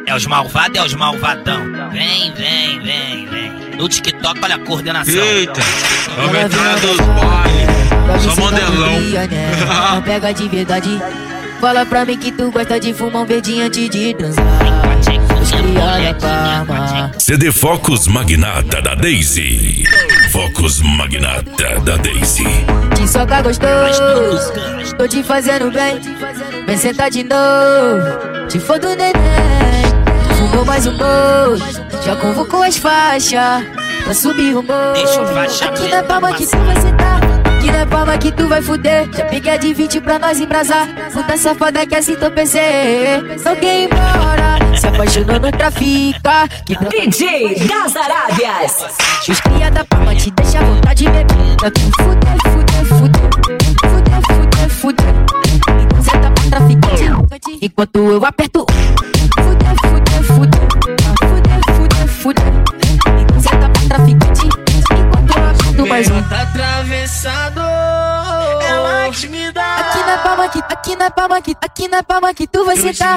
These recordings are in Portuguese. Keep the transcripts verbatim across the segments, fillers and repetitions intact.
É os malvados, é os malvadão. Vem, vem, vem, vem. No TikTok, olha a coordenação. Eita, a veterana dos bailes, só modelão. Não pega de verdade. Fala pra mim que tu gosta de fumar um verdinho antes de transar. Criada Parma. C D Focus Magnata da Daisy. Focus Magnata da Daisy. Te soca gostoso, tô te fazendo bem. Vem sentar de novo, te for do neném. Fumou mais um bolo, já convocou as faixas pra subir o morro. Aqui na palma que tu vai sentar, aqui na palma que tu vai fuder. Já peguei a de vinte pra nós embrasar. Puta safada que assim tô P C. Não quer ir embora, se apaixonou no trafica. Que pra... D J das Arábias. Os cria da palma te deixa à vontade de beber. Pra tu fuder, fuder, fuder, fuder, fuder, fuder. Então cê tá pra traficante, enquanto eu aperto. Fuder, fuder, fuder, fuder, fuder, fuder. Então cê tá pra traficante, enquanto eu aperto mais um. Tá atravessado, ela que me dá. Aqui na palma que, aqui na palma que, aqui na palma que tu vai sentar.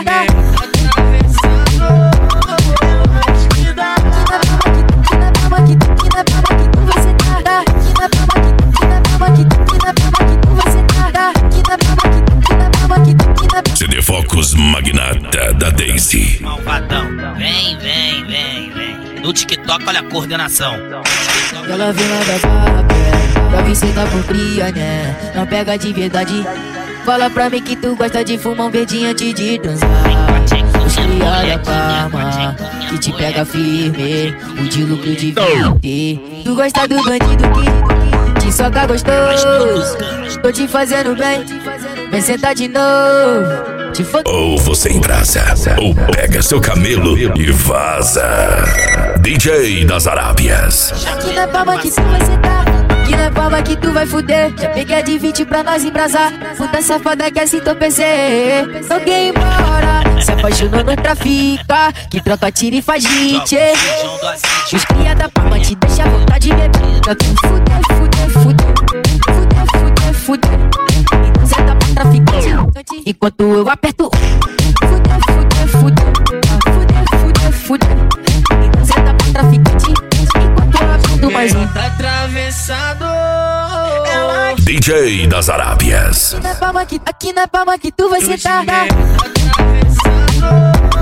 C D Focus Magnata da Daisy. Malvadão. Vem, vem, vem, vem. No TikTok, olha a coordenação. Ela vem lá da Zap, pra vir sentar por cria, né? Não pega de verdade. Fala pra mim que tu gosta de fumar um verdinho antes de transar. Os criada Parma, que te pega firme, o de lucro de vinte. Tu gosta do bandido que te soca gostoso, tô te fazendo bem. Vem sentar de novo, te foda. Ou você embrasa, ou pega seu camelo e vaza. D J das Arábias. Aqui na palma que tu vai sentar, aqui na palma que tu vai fuder. Já peguei a de vinte pra nós embrasar. Puta safada que assim tô P C. Não quer ir embora, se apaixonou no trafica. Que troca tira e faz hit. Os cria da palma te deixa à vontade de beber. Pra tu fuder, fuder, fuder, fuder, fuder, fuder. Então cê tá pra traficante, enquanto eu aperto. Fuder, fuder, fuder, fuder, fuder, fuder. Então cê tá pra traficante, enquanto eu aperto mais um. Tá atravessado, D J das Arábias. Aqui na palma que, aqui na palma que tu vai sentar. atravessado.